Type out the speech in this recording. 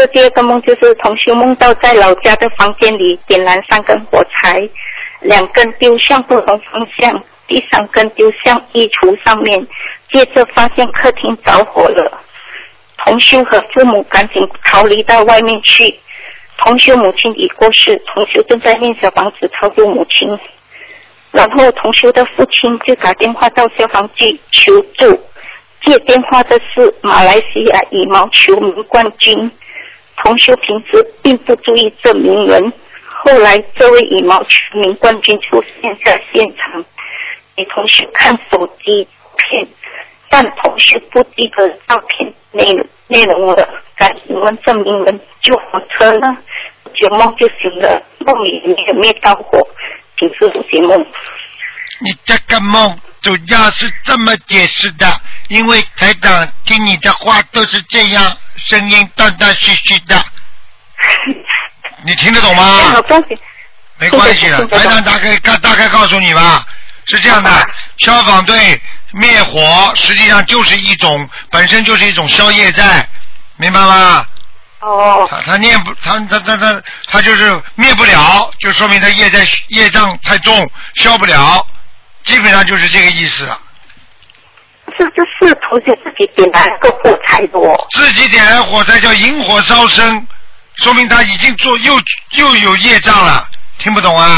第二个梦就是同修梦到在老家的房间里点燃3根火柴，2根丢向不同方向，第3根丢向衣橱上面，接着发现客厅着火了。同修和父母赶紧逃离到外面去。同修母亲已过世，同修正在念小房子超度母亲。然后同修的父亲就打电话到消防局求助，接电话的是马来西亚羽毛球名冠军。同修平时并不注意这名人，后来这位羽毛球名冠军出现在现场，给同修看手机片，但同修不记得照片内容了。敢问这名人救火车呢？解梦就行了，梦里也没有到火，请师父解梦。 你这个梦主要是这么解释的，因为台长听你的话都是这样，声音断断续续的，你听得懂吗？没关系的，台长大概告诉你吧。是这样的，消防队灭火实际上就是本身就是一种消业债，明白吗？ 哦。 他就是灭不了，就说明他业障太重，消不了，基本上就是这个意思。 是同学自己点燃个火柴的哦。 自己点燃火柴叫引火烧身，说明他已经又有业障了，听不懂啊？